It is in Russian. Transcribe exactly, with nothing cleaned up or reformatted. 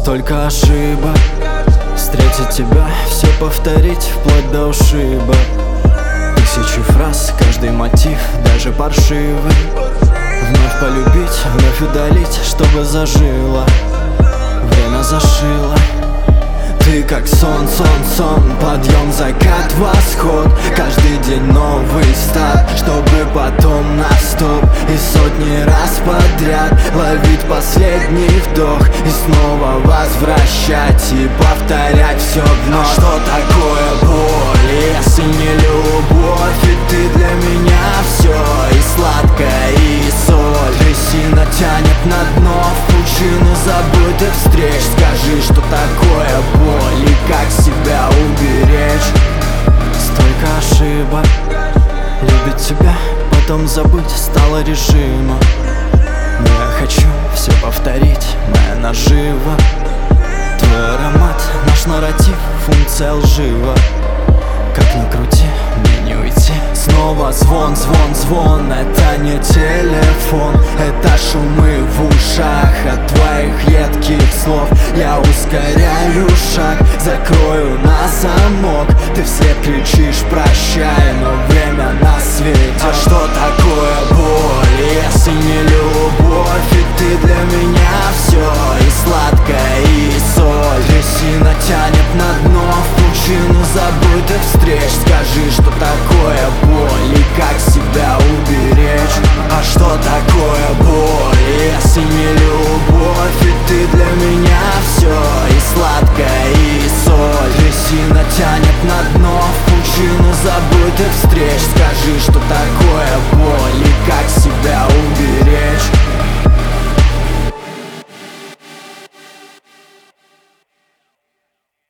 Столько ошибок, встретить тебя, все повторить вплоть до ушиба. Тысячи фраз, каждый мотив, даже паршивый. Вновь полюбить, вновь удалить, чтобы зажило. Время зашило. Ты как сон, сон, сон, подъем, закат, восход. Каждый день новый старт, чтобы потом на стоп. И сотни раз подряд ловить последний вдох и снова возвращать и повторять все вновь. А что такое боль, если не любовь? И ты для меня все, и сладкое, и соль. Трясина тянет на дно, в пучину забытых встреч. Скажи, что такое боль и как себя уберечь. Столько ошибок, любить тебя, потом забыть стало режимом. Но я хочу все повторить, моя нажива. Твой аромат, наш нарратив, функция лжива. Как ни крути, мне не уйти. Снова звон, звон, звон, это не телефон. Это шумы в ушах от твоих едких слов. Я ускоряю шаг, закрою на замок. Ты вслед кричишь прощай, но время на свете. А что такое боль, если не любовь? И ты для меня все, и сладкое, и соль. Трясина тянет на дно, в пучину забытых встреч. Скажи, что такое боль и как себя уберечь. А что такое боль, если не любовь? И ты для меня все, и сладкое, и соль. Трясина тянет на дно, в пучину забытых встреч. Скажи, что такое